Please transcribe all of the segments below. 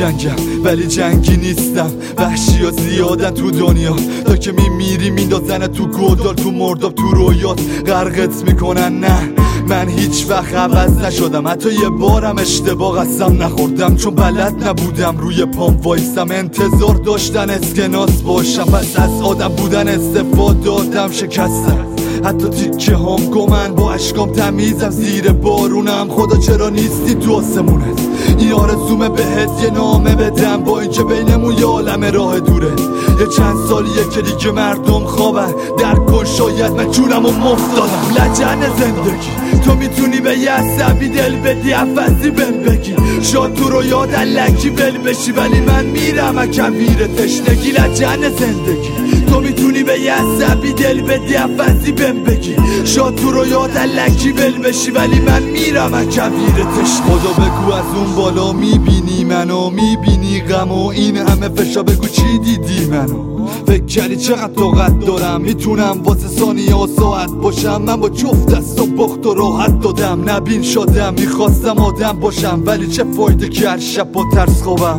میجنگم ولی جنگی نیستم. وحشی ها زیادن تو دنیا، تا که میمیری میندازن تو گودال، تو مرداب، تو رویات غرقت میکنن. نه من هیچ وقت عوض نشدم، حتی یه بارم اشتباه قسم نخوردم، چون بلد نبودم روی پام وایسم. انتظار داشتن اسکناس باشم، پس از آدم بودن استفاده دادم، شکستم. حتی تیکه هم گمن با اشکام تمیزم زیر بارونم. خدا چرا نیستی تو آسمونت؟ این آرزومه بهت یه نامه بدم، با اینکه بینمون یه عالم راه دوره. یه چند سالیه که دیگه مردم خوابن، درک کن شاید من جونمو مفت دادم. لجن زندگی تو میتونی به یه عصبی دل بدی، عفزی بهم بگی، شاد تو رو یاد علکی بل بشی، ولی من میرم کویر تشنگی. لجن زندگی تو میتونی به یه عصبی دل بدی، عفزی بهم بگی، شاد تو رو یاد علکی بل بشی، ولی من میرم کویر تشنگی. خدا بگو از اون بالا میبینی منو، میبینی غم و این همه فشا، بگو چی دیدی منو؟ فکر کردی چقدر طاقت دارم، میتونم واسه ثانیه و ساعت باشم. من با جفت دست و بخت و راحت دادم، نبین شدم، میخواستم آدم باشم، ولی چه فایده که هر شب با ترس خوابم.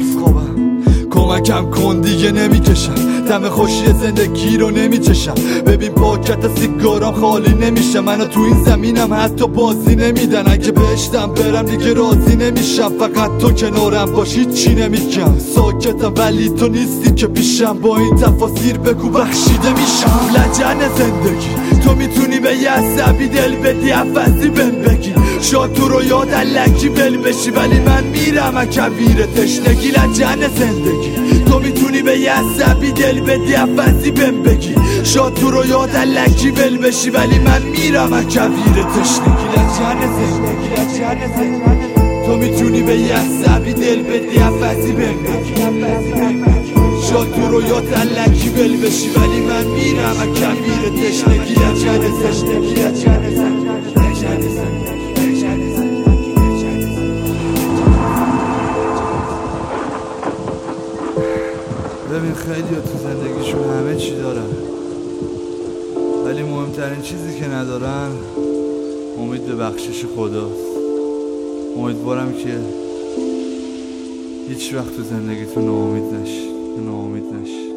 کمکم کن دیگه نمیکشم، دم خوشی زندگی رو نمیچشم. ببین پاکت سیگارم خالی نمیشه، منو تو این زمینم حتی بازی نمیدن. اگه بهشتم برم دیگه راضی نمیشم، فقط تو کنارم باشی چی نمیگم. ساکتم ولی تو نیستی که پیشم، با این تفاسیر بگو بخشیده میشم. لجن زندگی تو میتونی به یه عصبی دل بدی، عفزی بهم بگی، شاد تو رو یاد علکی بل بشی، ولی من میرم کویر تشنگی. لجن زندگی تو میتونی به یه عصبی دل بدی، عفزی بهم بگی، شاد تو رو یاد علکی بل بشی، ولی من میرم کویر تشنگی. لجن زندگی تو میتونی به یه عصبی دل بدی، عفزی بهم بگی، شاد تو رو یاد علکی بل بشی، ولی من میرم کویر تشنگی. لجن زندگی ببین خیلی تو زندگیشون همه چی دارن، ولی مهمترین چیزی که ندارن امید به بخشش خداست. امیدوارم که هیچ وقت تو زندگیتون ناامید نشی.